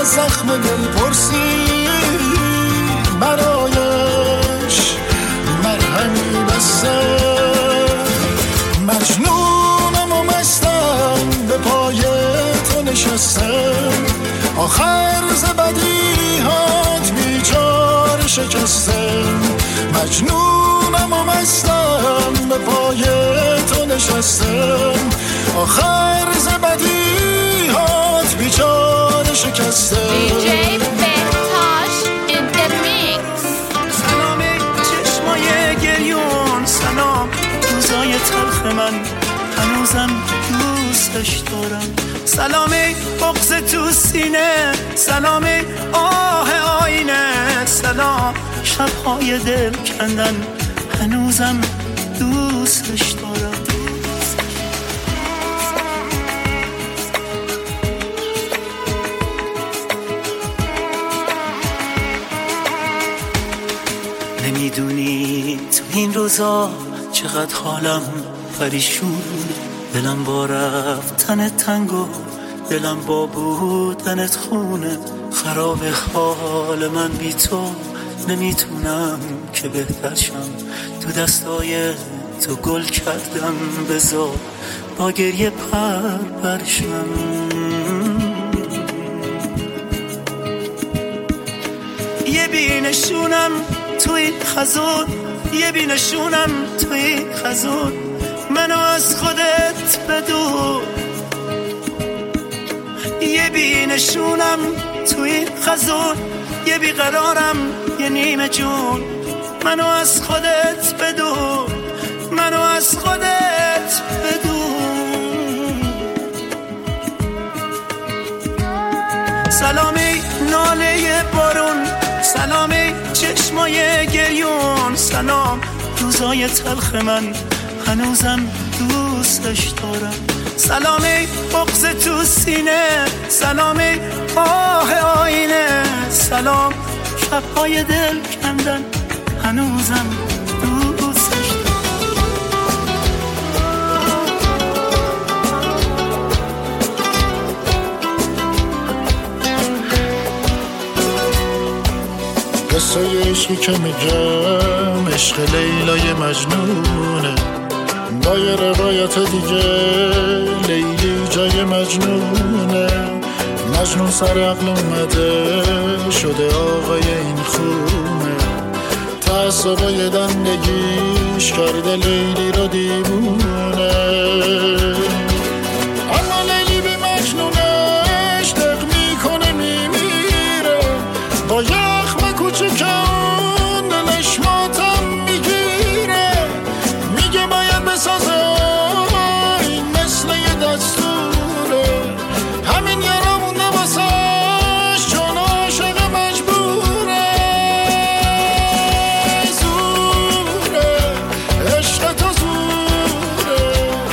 زخم دل پرسی برایش مرهمی بستم. مجنونم و مستم به پای تو نشستم، آخر ز بدیهات بیچاره شکستم. مجنونم و مستم به پای تو نشستم، آخر ز بدیهات بیچاره شکستم. DJ بهتاش in the mix. سلام چشمای گریون، سلام روزای تلخ من هنوزم دوستش دارم. سلام بغض تو سینه، سلام آه آینه، سلام شبهای دل کندن هنوزم دوستش دارم. نمیدونی تو این روزا چقدر حالم پریشون، دلم با رفتن تنگو، دلم با بودنت خونه. خراب حال من بی تو، نمیتونم که بهتر شم. تو دستای تو گل کردم، بذار با گریه پرشم. یه بینشونم توی خزون، یه بینشونم توی خزون، منو از خودت بدون. یه بینشونم توی خزون، یه بیقرارم یه نیمه جون، منو از خودت بدون، منو از خودت بدون. سلامی ناله بارون، سلامی چشمای گریون، سلام روزای تلخ من هنوزم دوستش دارم. سلامی بغض تو سینه، سلامی آه آینه، سلام شبهای دل کندن هنوزم دوستش دارم. قصه عشقی که میگم عشق لیلای مجنونه، با یه روایت دیگه لیلی جای مجنونه. مجنون سر عقل اومده شده آقای این خونه، تعصبای دندگیش کرده لیلی رو دیوونه. اما لیلی بی مجنونش دق میکنه میمیره، با یخم کوچکان دلش ماتم میگیره. میگه باید بسازه این مثل یه دستوره، همین یارا مونده واسش چون عاشق مجبوره. زوره عشق تو زوره،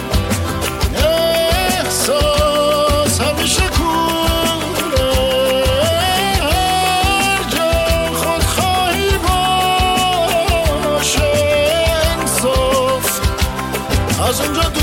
احساس همیشه کوره. هر جا خودخواهی باشه انصاف از اونجا دوره.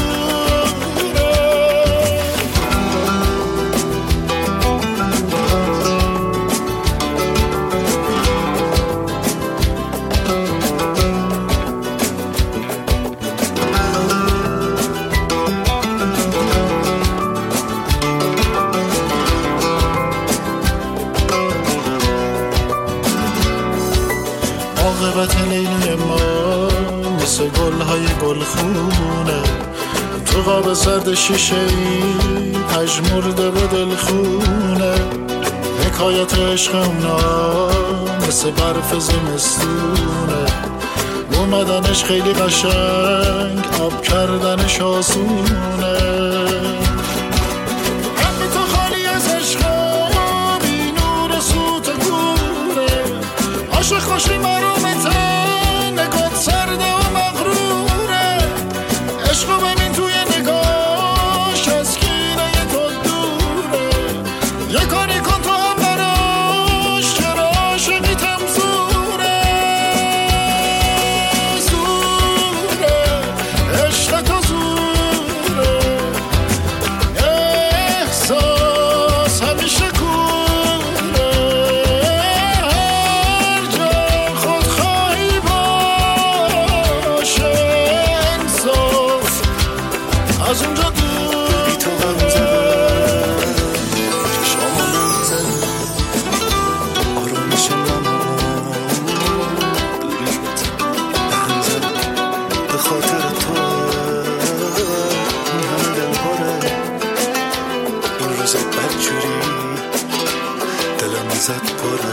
عاقبت لیلی ما مثل گلهای گلخونه، تو قاب سرد شیشه ای پژمرده به دلخونه. حکایت عشق اونا مثل برف زمستونه، اومدنش خیلی قشنگ آب کردنش آسونه. قلب تو خالی از عشق بی نور و سوت و گوره، عاشق خوشی مرومتن نگات سرده و مغروره. عشقو ببین توی نگاش از کینه تو دوره، یه کاری کن تو هم براش چرا عاشقیتم زوره. زوره عشق تو زوره، احساس همیشه کوره. ازت پره.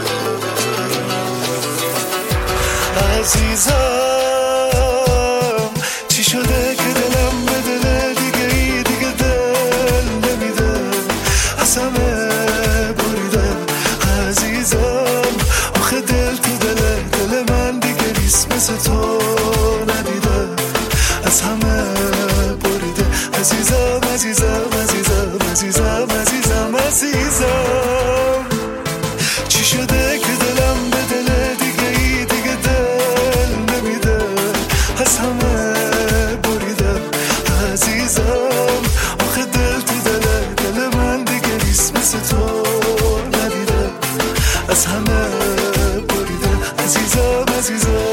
عزیزم چی شده که دلم به دل دیگه ای دیگه دل نمیده، از همه بریده. عزیزم آخه دل تو دل من دیگه نیست، مثل تو ندیده، از همه بریده. عزیزم عزیزم عزیزم عزیزم عزیزم عزیزم چی شده که دلم به دل دیگه ای دیگه دل نمیده، از همه بریده. عزیزم آخه دل تو دل من دیگه نیست، مثل تو ندیده، از همه بریده. عزیزم عزیزم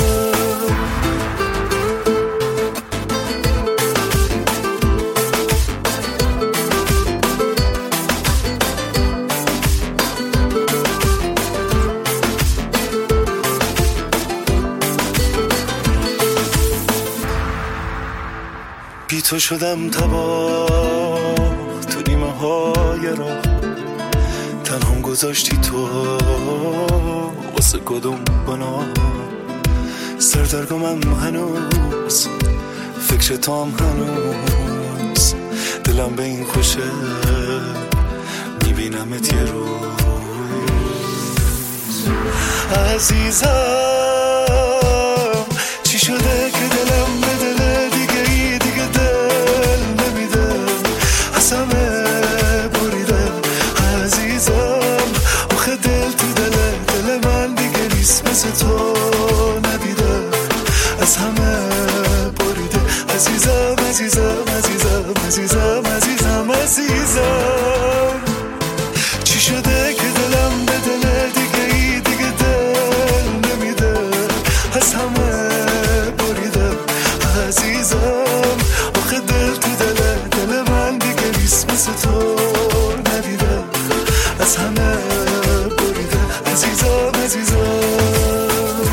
بی تو شدم تباه تو نیمه های راه، تنهام گذاشتی تو واسه کدوم گناه. سردرگمم هنوز فکر تو هم هنوز، دلم به این خوشه میبینمت یه روز. عزیزم چی شده که دلم به دل دیگه ای دیگه دل نمیده، از همه بریده. عزیزم آخه دل تو دل من دیگه نیست، مثل تو ندیده، از همه بریده. عزیزم عزیزم عزیزم عزیزم عزیزم عزیزم چی شده که دلم به دل دیگه ای دیگه دل نمیده، از همه بریده. عزیزم آخه دل تو دل من دیگه نیست، مثل تو ندیده، از همه بریده. عزیزم عزیزم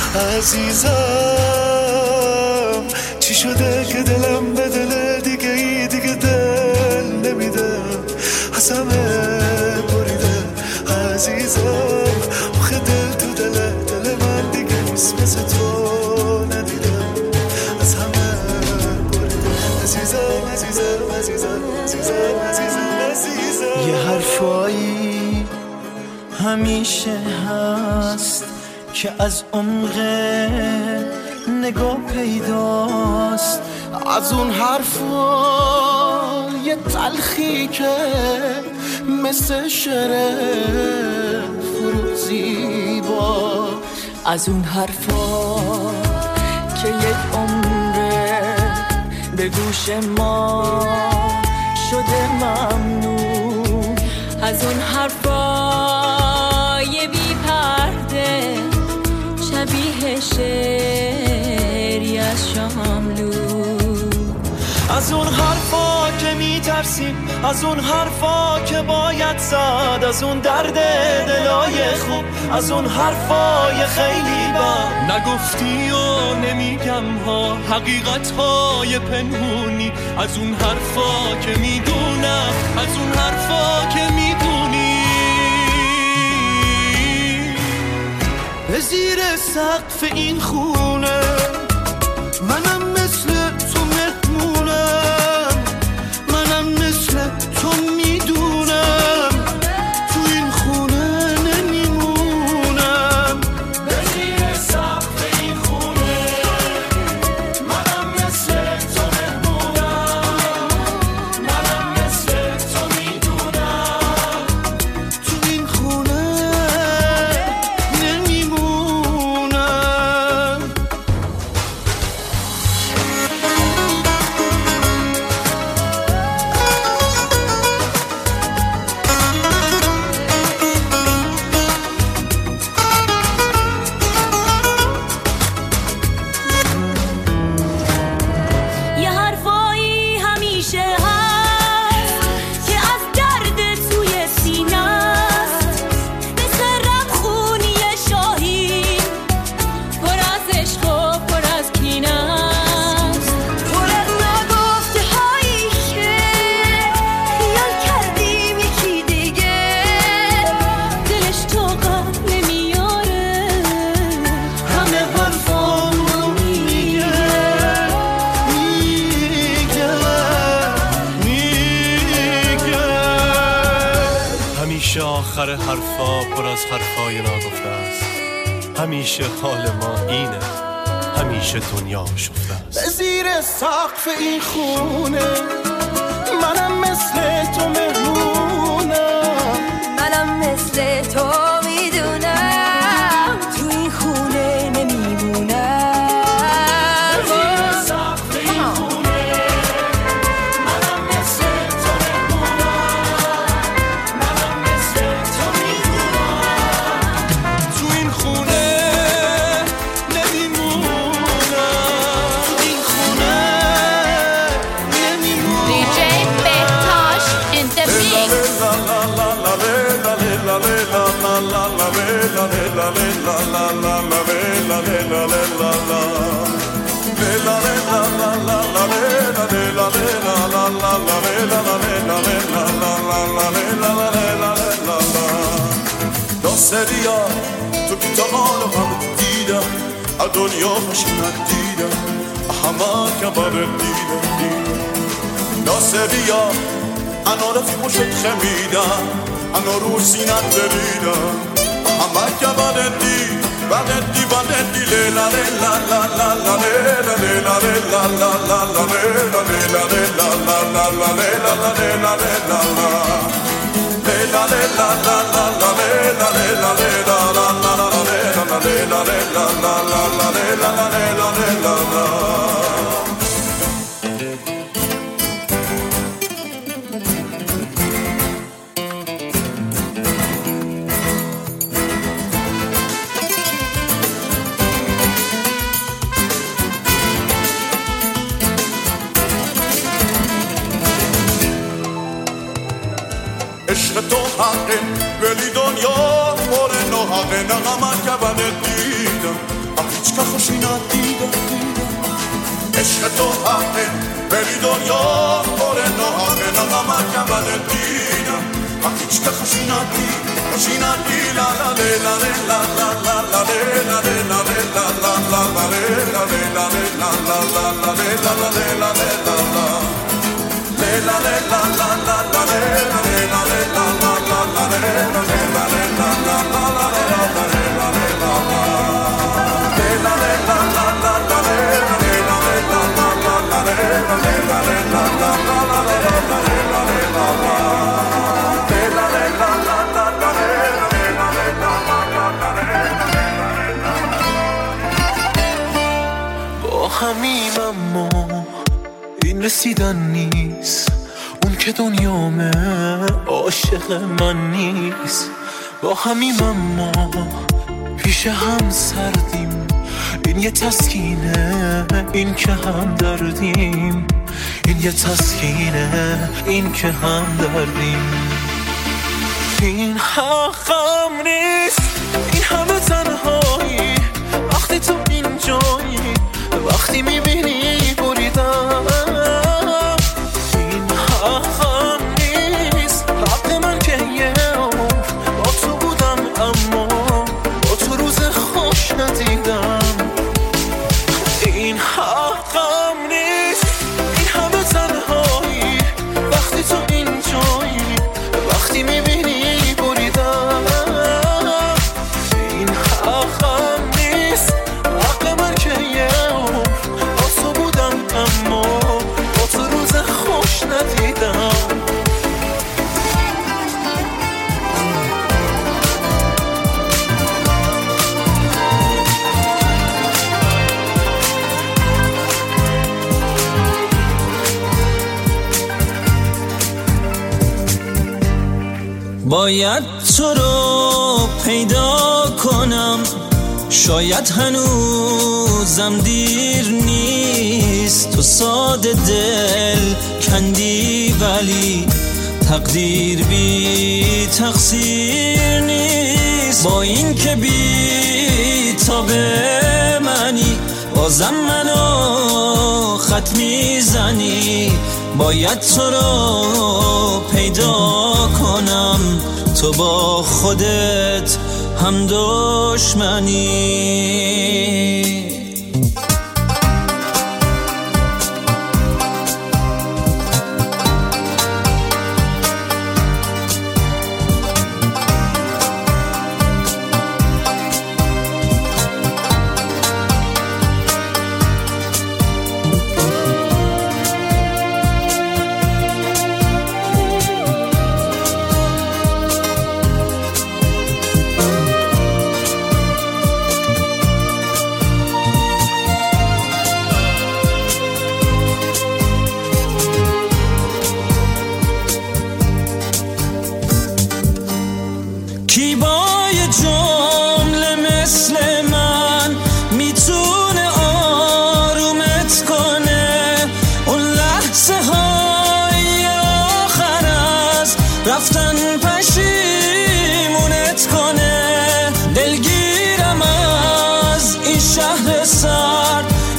عزیزم چی شده که دلم به دل دیگه ای دیگه دل نمیده، از همه بریده. عزیزم آخه دل تو دل من دیگه نیست، مثل تو ندیده، از همه بریده. عزیزم عزیزم عزیزم عزیزم عزیزم عزیزم یه حرفایی همیشه هست که از عمق نگاه پیداست، از اون حرفا یه تلخی که مثل شعر فروزیبا، از اون حرفا که یک عمره به گوش ما شده ممنون، از اون حرفای بی پرده شبیه شعری از شاملو، از اون حرفا که میترسیم، از اون حرفا که باید زد، از اون درد دلای خوب، از اون حرفای خیلی بد نگفتی و نمیگم ها، حقیقت های پنهونی، از اون حرفا که میدونم، از اون حرفا که میدونی. به زیر سقف این خونه منم مثل تو مهمونم، منم مثل تو میدونم تو این خونه نمیمونم. به زیر سقف این خونه منم مثل تو مهمونم، منم مثل تو میدونم تو این خونه نمیمونم. همیشه آخر حرفا پر از حرفای ناگفته است. همیشه حال ما اینه، همیشه دنیا شفته است. به زیر سقف این خونه منم مثل تو مهمونم، منم مثل تو میدونم تو این خونه نمیمونم. به زیر سقف این خونه منم مثل تو مهمونم، منم مثل تو میدونم تو این خونه نمیمونم، تو این خونه نمیمونم. DJ بهتاش in the mix. داستریا تو که تا حالا هم دیدم از دنیا خوشنک دیدم، همه که بره دیدم داستریا انا رفیقو شد خمیدم، انا رو سینت بریدم، همه که بره دی بددی بددی لیلا لیلا لا لا لا لیلا لیلا لیلا لا لا لا لیلا لیلا لیلا لا لا لا لیلا لیلا لیلا لا لیلا لیلا لا لا لا لیلا لیلا لیلا لا لا لا لیلا لیلا لیلا لا لا لا لیلا لیلا لیلا لا. عشق تو حقه ولی دنیا پر ناحقه، نغمت که بده دیدم هیچ که خوشی ندیدم. عشق تو حقه ولی دنیا پر ناحقه، نغمت که بده دیدم هیچ که خوشی ندیدم. خوشی ندیدم لا لا لا لا لا لا لا لا لا لا لا لا لا لا با همیم اما این رسیدن نیست، اون که دنیامه عاشق من نیست. با همیم اما پیش هم سردیم، این یه تسکینه این که هم دردیم، این یه تسکینه این که هم دردیم. این حقم نیست این همه تنهایی، وقتی تو اینجایی وقتی میبینی بریدم. این حقم نیست، حق من که یه با تو بودم اما با تو روز خوش ندیدم. این حقم نیست این همه تنهایی، وقتی تو اینجایی وقتی میبینی بریدم. این حقم نیست، حق من که یه با تو بودم اما با تو روز خوش ندیدم. باید تو رو پیدا کنم، شاید هنوزم دیر نیست. تو ساده دل کندی ولی تقدیر بی تقصیر نیست. با این که بی تاب منی بازم منو خط میزنی. باید تو رو پیدا کنم، تو با خودت هم دشمنی.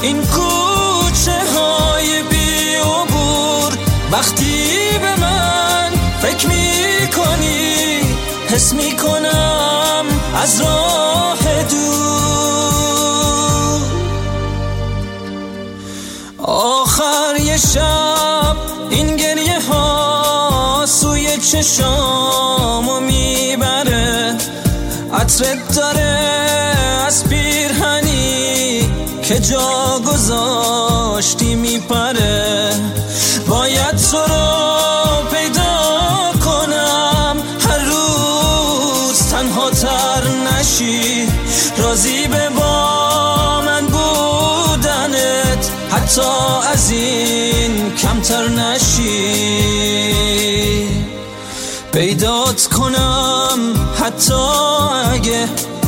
این کوچه های بی عبور وقتی به من فکر میکنی حس میکنم از راه دور. آخر یه شب این گریه ها سوی چشامو میبره، عطرت داره از پیرهنی که جا گذاشتی میپره. باید تو رو پیدا کنم هر روز تنها تر نشی، راضی به با من بودنت حتی از این کمتر نشی. پیدات کنم حتی اگه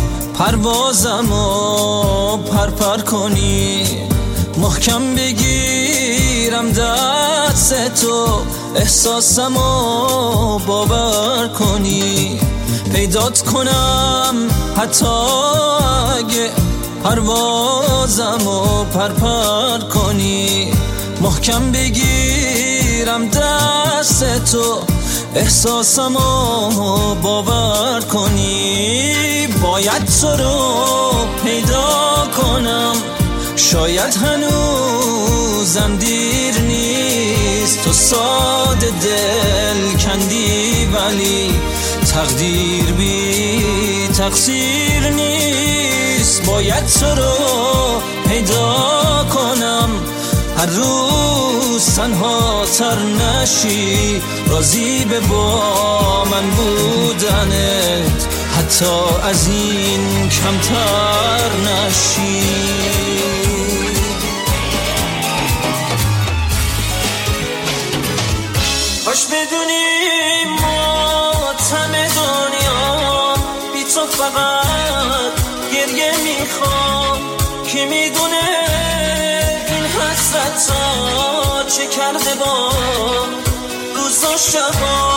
پروازمو پرپر کنی، محکم بگیرم دست تو احساسمو باور کنی. پیدات کنم حتی اگه پروازمو پرپر کنی، محکم بگیرم دست تو احساسمو باور کنی. باید تو رو پیدا کنم، شاید هنوزم دیر نیست. تو ساده دل کندی ولی تقدیر بی تقصیر نیست. باید تو رو پیدا کنم هر روز تنها تر نشی، راضی به با من بودنت حتی از این کمتر نشی. کاش بدونی ماتم دنیا بی تو فقط گریه میخوام، که میدونه این حسرتا چه کرده با روز و شبا.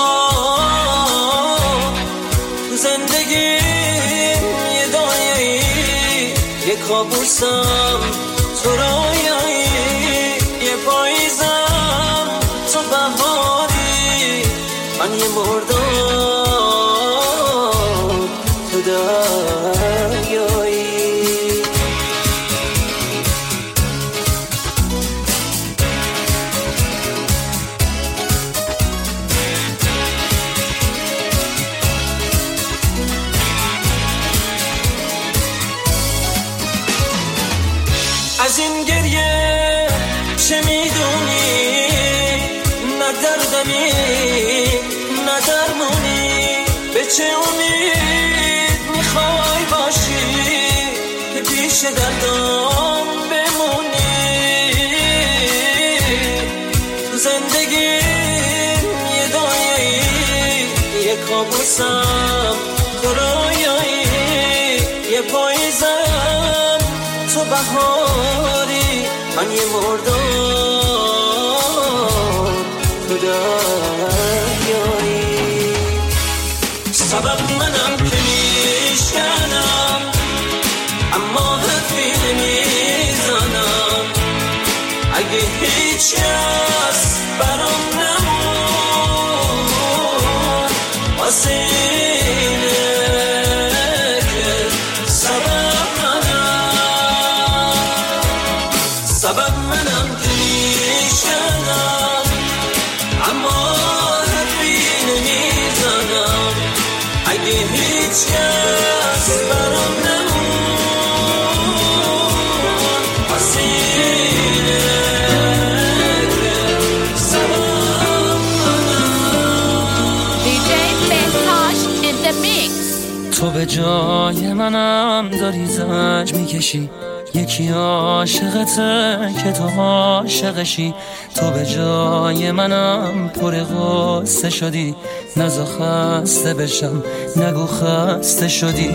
تو زندگی یه دایه‌ای یه کابوسم، تو رویایی یه پاییزم، تو بهاری من یه مردم، تو دریایی. از این گریه چه میدونی؟ نه دردمی نه درمونی، به چه امید میخوای باشی که پیش دردم بمونی؟ تو زندگی یه دایه‌ای یه کابوسم، تو رویایی یه پاییزم، تو بهاری من یه مردم، تو دریایی. سبب منم که میشکنم اما حرفی نمیزنم. اگه هیچ کس برام نمون واسه اینه که سبب منم که میشکنم اما حرفی نمیزنم. اگه هیچ کس برام نمون واسه اینه که سبب منم. DJ بهتاش in the mix. تو به جای منم داری زنج میکشی، یکی عاشقته که تو عاشقشی. تو به جای منم پر غصه شدی، نزا خسته بشم نگو خسته شدی.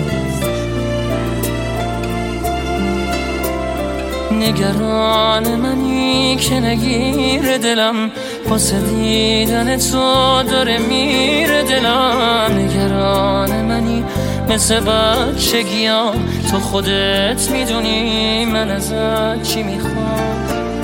نگران منی که نگیر دلم، واسه دیدن تو داره میره دلم. نگران منی مثل بچگیام. تو خودت میدونی من ازت چی میخوام.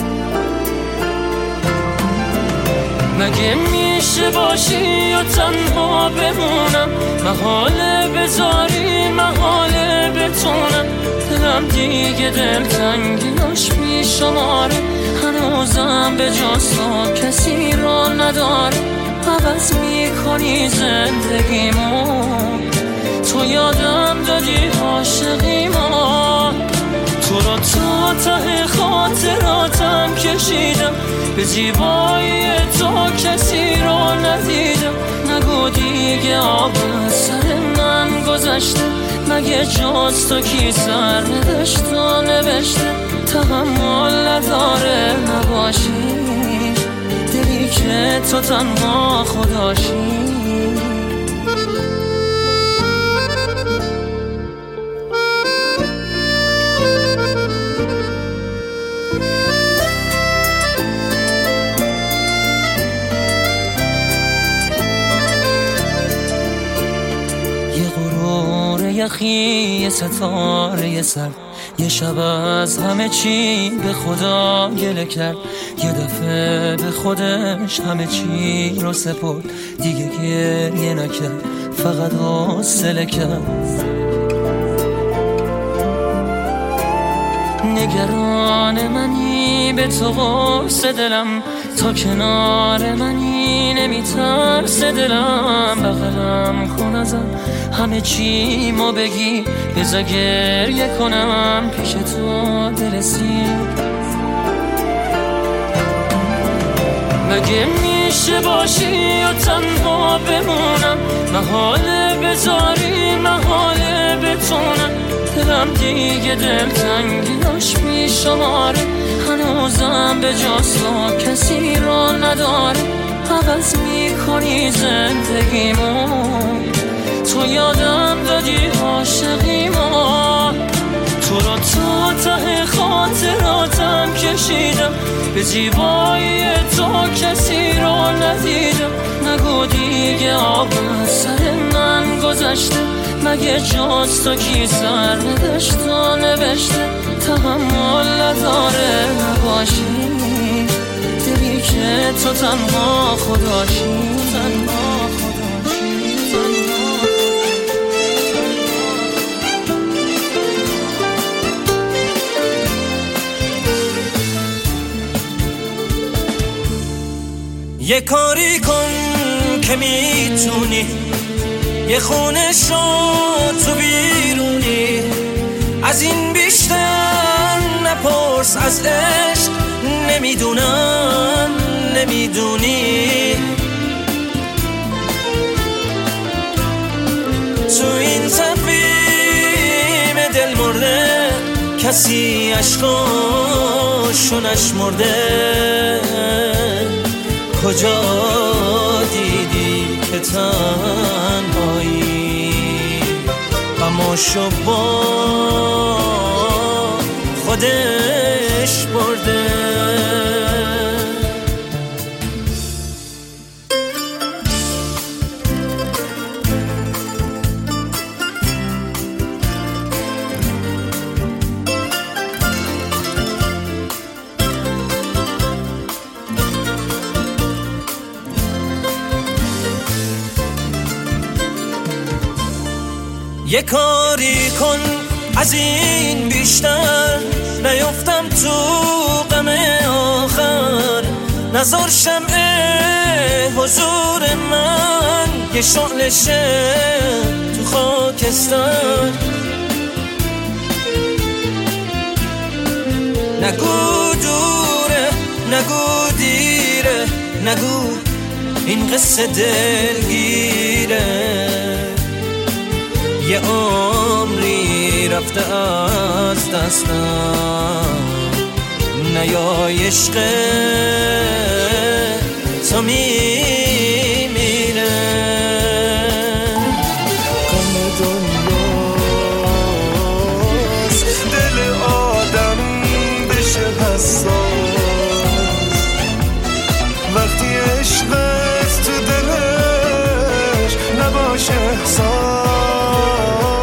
مگه میشه باشی و تنها بمونم؟ محاله بذاری محاله بتونم. دلم دیگه دلتنگیاش بیشماره، هنوزم به جز تو کسی را نداره. عوض میکنی زندگیمو، تو یادم دادی عاشقیمو. تو را تا ته خاطراتم کشیدم، به زیبایی تو کسی را ندیدم. نگو دیگه آب از سر من گذشته، مگه جز تو کی سر نداشت و نوشته؟ تحمل نداره نباشی، دلی که تو تنها خداشی. یخی یه ستاره سر، یه شب از همه چی به خدا گله کرد. یه دفعه به خودش همه چی رو سپرد، دیگه گریه نکرد، فقط حوصله کرد. نگران منی به تو قرص دلم، تا کنار منی نمیترس دلم. بغلم کن ازم همه چی ما بگی، بذار گریه کنم پیش تو دلسی. مگه میشه باشی و تنها بمونم؟ محاله بذاری محاله بتونم. دلم دیگه دلتنگیاش بیشماره، هنوزم به جز تو کسی را نداره. عوض میکنی زندگیمو، تو یادم دادی عاشقیمو. تو را تا ته خاطراتم کشیدم، به زیبایی تو کسی را ندیدم. نگو دیگه آب از سر من گذشته، مگه جز تو کی سر نداشت و نوشته؟ تحمل نداره نباشی، دلی که تو تنها خداشی. تنها خداشی، یه کاری کن که میتونی، یه خونه شو تو بیرونی. از این بیشتر نپرس از عشق، نمیدونم نمیدونی. تو این تقویم دل مرده، کسی عشقاشو نشمرده. کجا دیدی که تنهایی غماشو با خودش برده؟ یه کاری کن از این بیشتر نیفتم تو غم آخر. نذار شمع حضور من یه شعله شه تو خاکستر. نگو دوره نگو دیره، نگو این قصه دلگیره. یه عمری رفته از دستم، نیای عشق تو میمیره. غم دنیاست دل آدم بشه حساس، وقتی عشقت تو دلش نباشه احساس.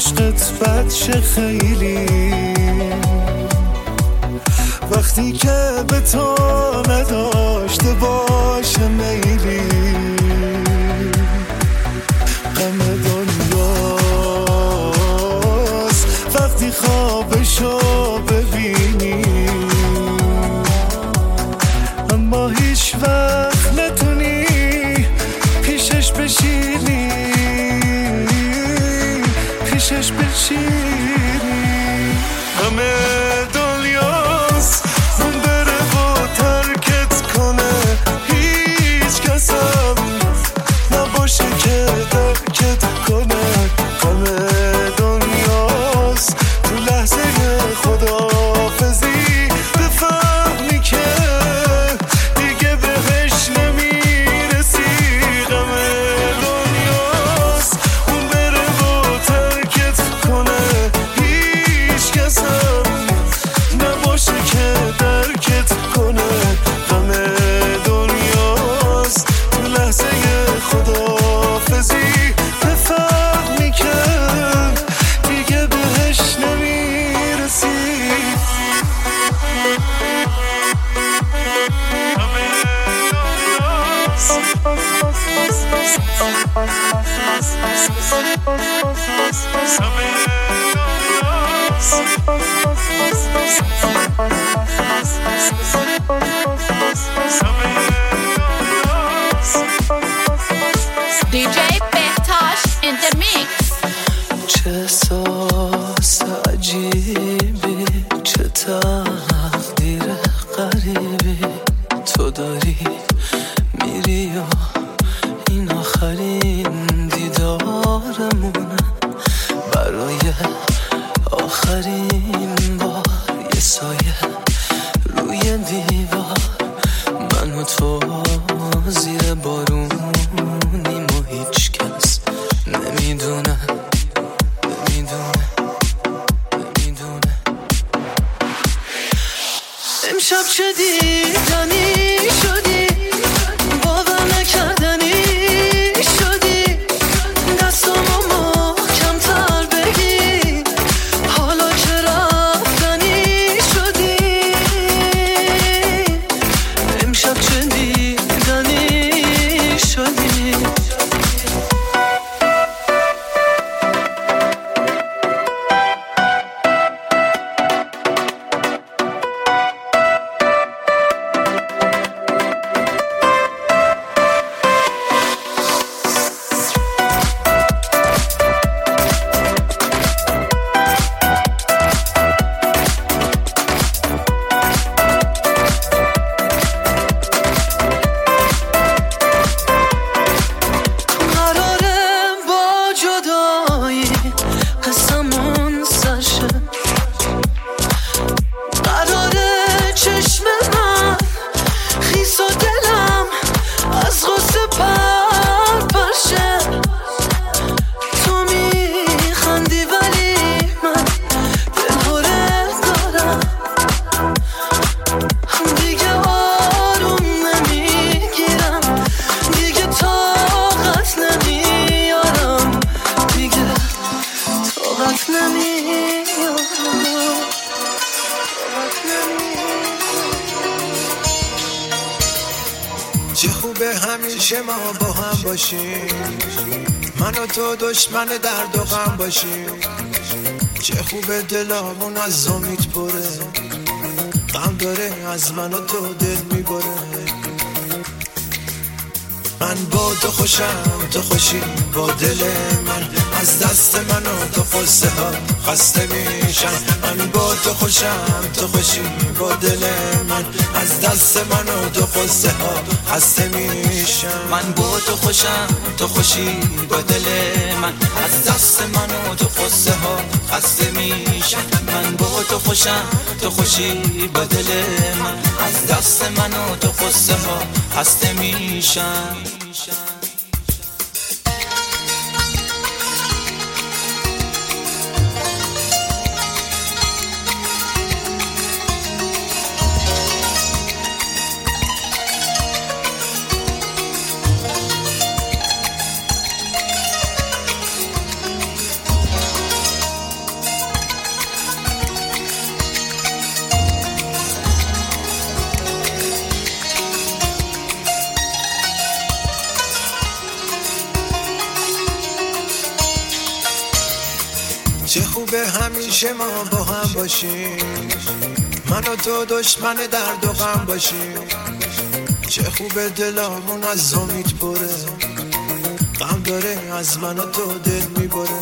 عشقت بد شه خیلی، وقتی که به تو نداشته باشه میلی. غم دنیاست وقتی خوابشو ببینی، اما هیچ وقت نتونی پیشش بشینی، پیشش بشینی. همه دنیاست اون بره و ترکت کنه، هیچ کسم نباشه که ترکت کنه. همه دنیاست تو لحظه خداحافظی بفهمی که دیگه بهش نمیرسی. همه دنیاست اون بره و ترکت کنه، هیچ کسم نباشه که درکت کنه. همه دنیاست تو لحظه خداحافظی بفهمی که دیگه بهش نمیرسی. همه DJ Behtash in the mix. چه احساس عجیبی، چه تقدیر غریبی تو داری، میری و این آخرین دیدارمونه. برای آخرین بار یه سایه روی دیوار، من و تو زیر بارونیم و هیچ کس نمیدونه. امشب چه دیدنی شدی، باور نکردنی شدی، دستامو محکم‌تر بگی، حالا که رفتنی شدی. امشب چه دیدنی شدی. چه خوبه همیشه ما با هم باشیم، من و تو دشمن درد و غم باشیم. چه خوبه دلامون از امید پره، غم داره از من و تو دل میبره. من با تو خوشم، تو خوشی با دل من، از دست من و تو قصه ها خسته میشم. من با تو خوشم، تو خوشی با دل من، از دست من و تو قصه ها خسته میشم. من با تو خوشم، تو خوشی با دل من، از دست من و تو قصه ها خسته میشم. من با تو خوشم، تو خوشی با دل من، از دست من و تو قصه ها خسته میشم. خوبه همیشه ما با هم باشیم، من و تو دشمن درد و غم باشیم. چه خوبه دلمون از امید پره، غم داره از من و تو دل میبره.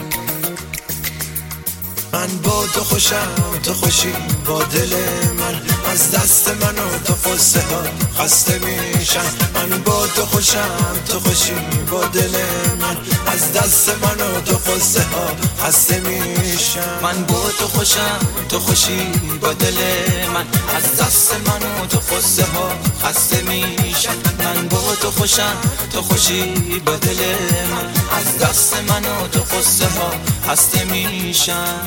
من با تو خوشم، تو خوشی با دل من، از دست من و تو قصه ها خسته میشن. من با تو خوشم، تو خوشی با دل من، از دست من و تو قصه ها خسته میشن. من با تو خوشم، تو خوشی با دل من، از دست من و تو قصه ها خسته میشن. من با تو خوشم، تو خوشی با دل من، از دست من و تو قصه ها خسته میشن.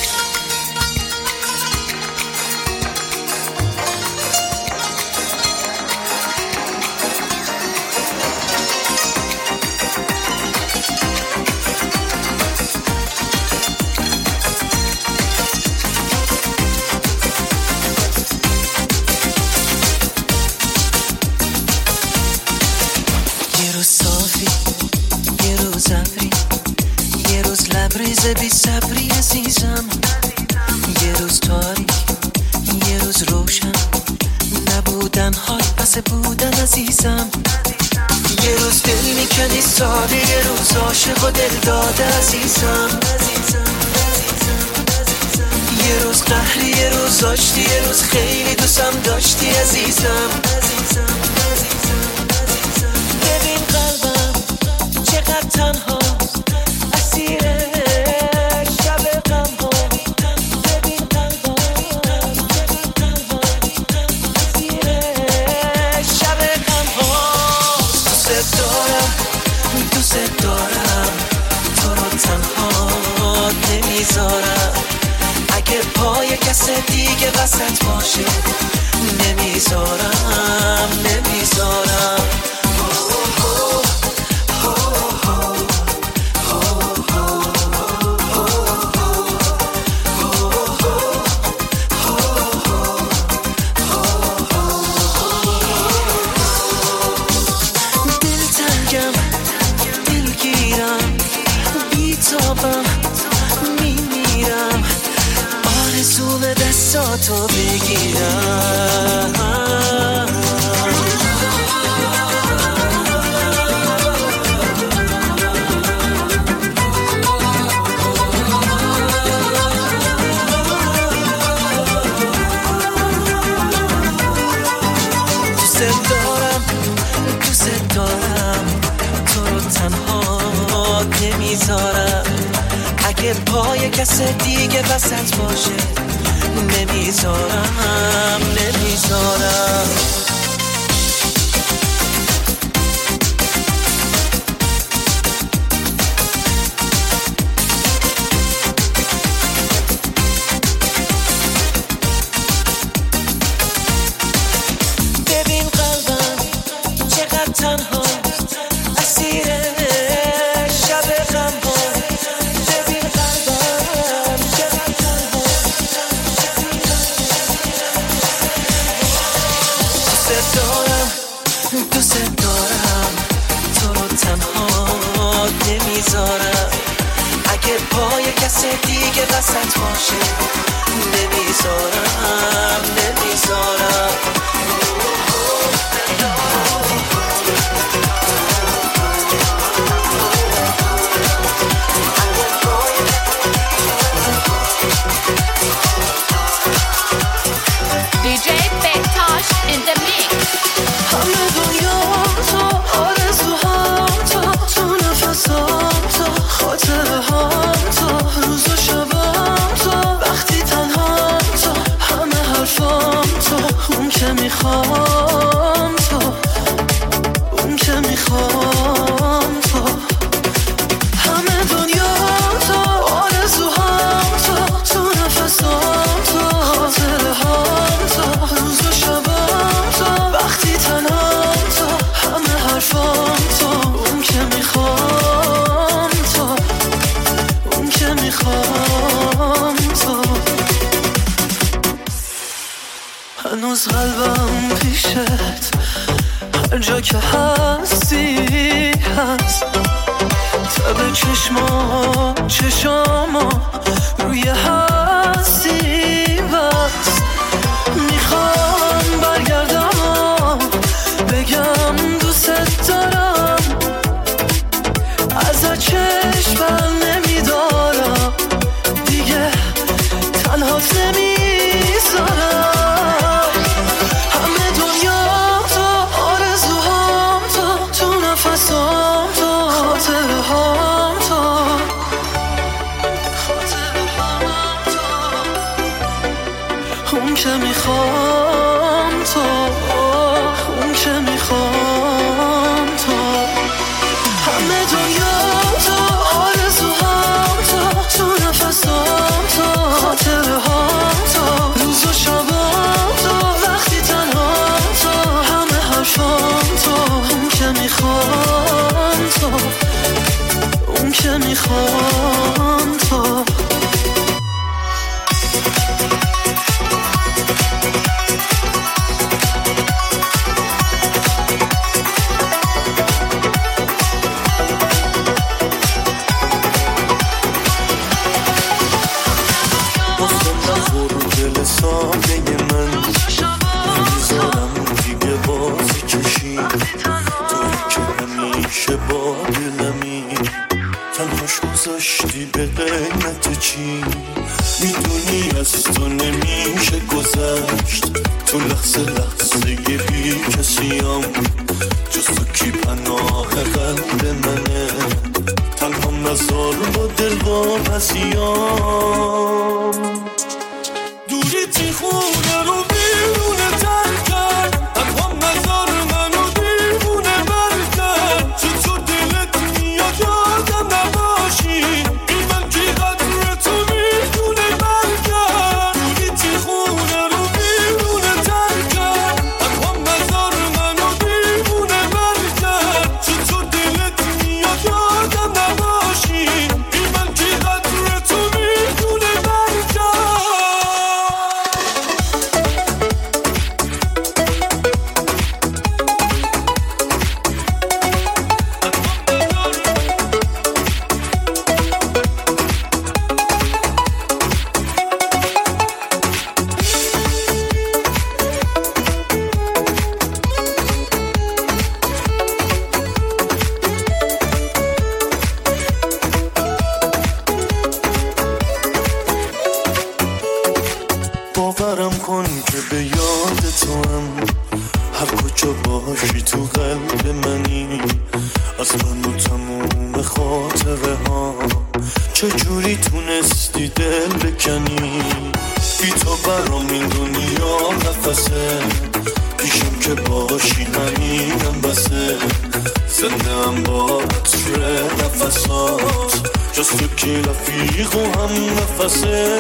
بی صبری عزیزم، یه روز تاریک یه روز روشن، نبودن های پس بودن عزیزم. یه روز دل میکنی ساده، یه روز عاشق و دل داده عزیزم. یه روز قهری یه روز آشتی، یه روز خیلی دوستم داشتی عزیزم. ببین قلبم چقدر تنها اسیره اگه پای کس دیگه وسط باشه نمیذارم، نمیذارم. دلتنگم، دلگیرم، بیتابم، میمیرم، آرزوم دستاتو بگیرم. دوست دارم، دوست دارم، تو رو تنها نمیذارم. اگه پای کس دیگه وسط باشه نمیذارم، نمیذارم. ببین قلبم چقدر تنها اسیره شب غم ها. دوست دارم، تو رو تنها نمیذارم. اگه پای کس دیگه وسط باشه نمیذارم، نمیذارم. DJ Bektaş in the mix. همه دنیا تو، آرزوهام تو، تو نفسام تو، خاطره هام تو، روز و شبام تو، وقتی تنهام تو، همه حرفام تو، اون که میخوام تو، اون که میخوام تو. همه دنیا تو، آرزوهام تو، تو نفسام تو، خاطره هام تو، روز و شبام تو، وقتی تنهام تو، همه حرفام تو، اون که میخوام تو، اون که میخوام تو. هنوز قلبم پیشت، هر جا که هستی هست. تب چشاما روی هستی بس میخوام برگردم بگم دوست دارم ازت چشم بر نمیدارم دیگه تنها نمیذارم همه دنیا تو آرزوهام تو نفسام تو خاطره هام تو اون که میخوام تو اون که میخوام تو همه دنیا تو آرزوهام تو نفسام تو خاطره هام تو روز و شبام تو وقتی تنهام تو همه حرفام تو اون که میخوام تو اون که میخوام تو ساده من نمیذارم دیگه بازی کشی توی که همیشه با دلمی تنهاش گذاشتی به قیمت چی میدونی از تو نمیشه گذشت تو لحظه بی کسیم جز تو کی پناه قلب منه تنها نزار با دل با پسیم دوری تی خونه رو بیرونه ترک کرد هم نظر منو دیوونه بر کرد چطور دلت میاد یادم نباشی این من کی قدر تو میدونه بر کرد دوری تی خونه رو بیرونه ترک کرد هم نظر منو دیوونه بر کرد چطور دلت میاد یادم نباشی این من کی قدر تو میدونه بر کرد باورم کن که به یاد تو هم هر کجا باشی تو قلب منی از من و تموم خاطره ها چجوری تونستی دل بکنی بی تو برام این دنیا نفسه پیشم که باشی همینم بسه زنده هم با عطر نفسات جز تو کی رفیق و هم نفسه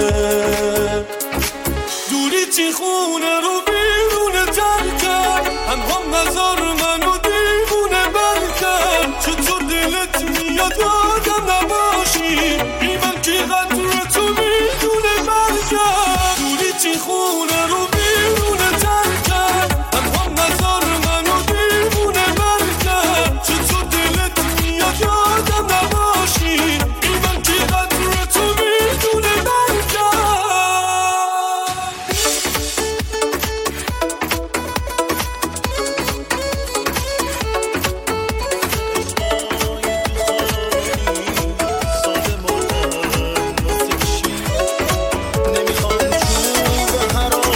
دوری تی خونه رو بیرونه ترک کرد هم نظر منو دیوونه بر کرد چطور دلت میاد یادم نباشی بی من کی قدر تو میدونه بر کرد دوری تی خونه رو بیرونه ترک کرد هم نظر منو دیوونه بر کرد چطور دلت میاد یادم نباشی بی من کی قدر تو میدونه بر کرد نمیخوام چوب هر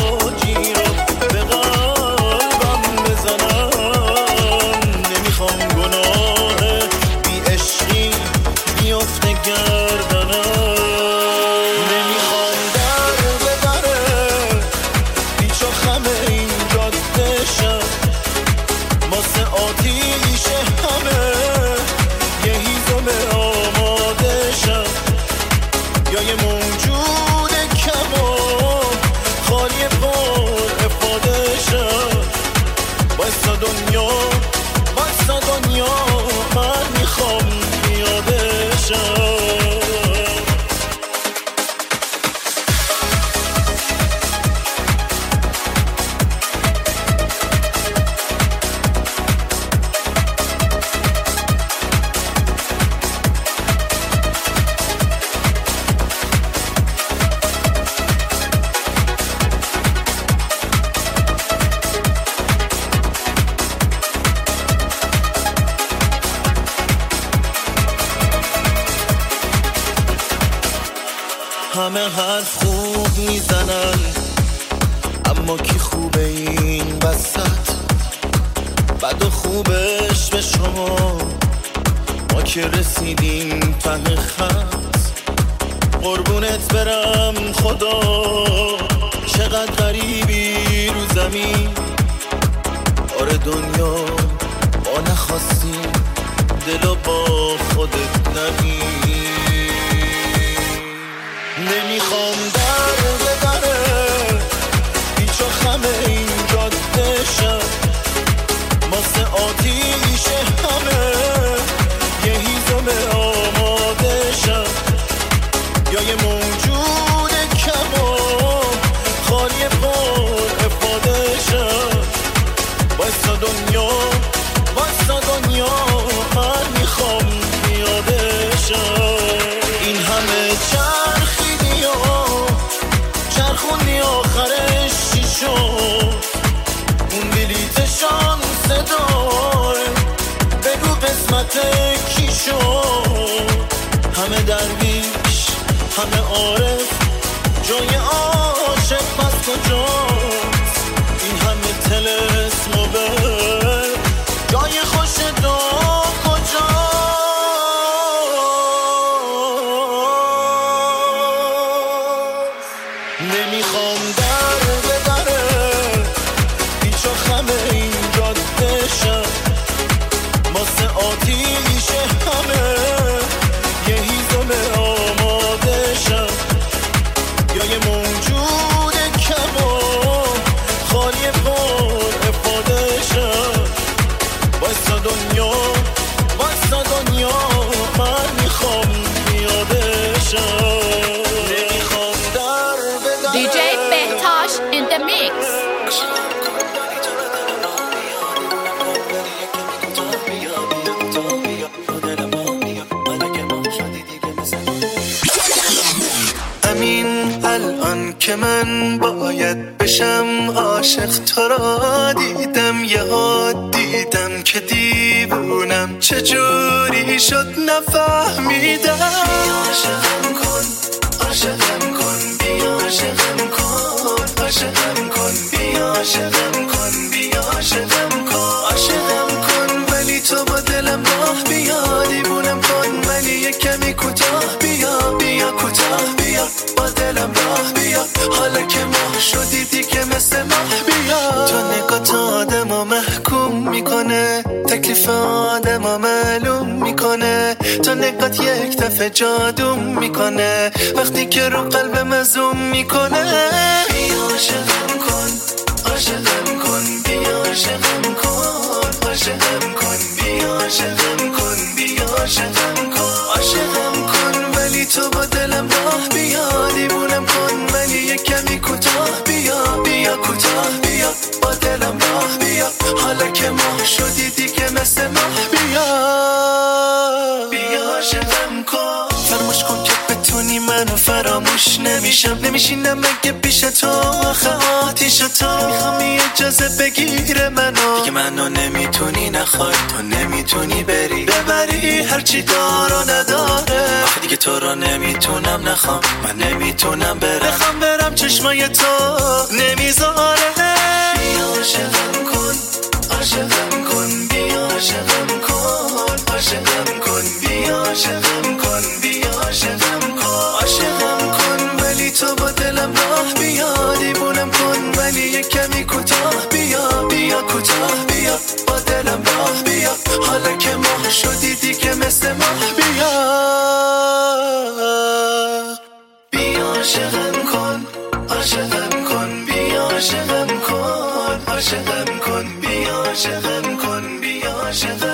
اما کی خوبه این وسط بد و خوبش به شما ما که رسیدیم ته خط قربونت برم خدا چقدر غریبی رو زمین آره دنیا ما نخواستیم دلو با خودت نبین نمیخوام در ببره بیچ و خمه این جاده شد ماسه آتیش همه یه هیزم آماده شد یا یه موجود کمان خالی پر افاده شد وایسا دنیا من میخوام پیاده شد این همه چرخیدی و چرخوندی آخرش چی شد اون بلیت شانس داره بگو قسمت کی شد همه درویش همه عارف جای عاشق پس کجاست این همه طلسم و بر جای خوش دا کجاست نمیخوام در ببره بیچ و خمه این جاده شد ماسه آتیش همه یه هیزم آماده شد یا یه موجود کمان خالی پر افاده شد وایسا دنیا من میخوام پیاده شد نمیخوام در بدره DJ Behtash in the mix. همین الان که من باید بشم عاشق تو را دیدم یه حد دیدم که دیوونم چجوری شد نفهمیدم عاشقم کن بیا عاشقم کن عاشقم کن بیا عاشقم کن بیا عاشقم کن ولی تو با دلم راه بیا دیوونم کن ولی یه کمی کوتاه بیا کوتاه بیا با دلم راه بیا حالا که ماه شدی دیگه مثل ماه بیا تو نگات آدمو محکوم میکنه تکلیف آدمو معلوم میکنه تو نگات یک دفعه جادوم میکنه وقتی که رو قلب مزوم میکنه بیا عاشقم کن بیا عاشقم کن عاشقم کن بیا عاشقم کن ولی تو با دلم راه بیا دیوونم کن ولی یه کمی کوتاه بیا کوتاه بیا با دلم راه بیا حالا که ماه شدی دیگه مثل ماه بیا عاشقم کن فراموش کن که بتونی منو فراموش نمیشینم مگه پیش تو آخه آتیش تو میخوام اجازه بگیره منو دیگه منو نمیتونی نخوای تو نمیتونی ببری هرچی دار و نداره آخه دیگه تو رو نمیتونم نخوام من نمیتونم برم چشمای تو نمیذاره بیا عاشقم کن بیا عاشقم کن بیا عاشقم کن ولی تو با دلم راه بیا دیوونم کن ولی یه کمی کوتاه بیا کوتاه بیا با دلم راه بیا حالا که ماه شدی دیگه مثل ماه بیا عاشقم کن بیا عاشقم کن بیا عاشقم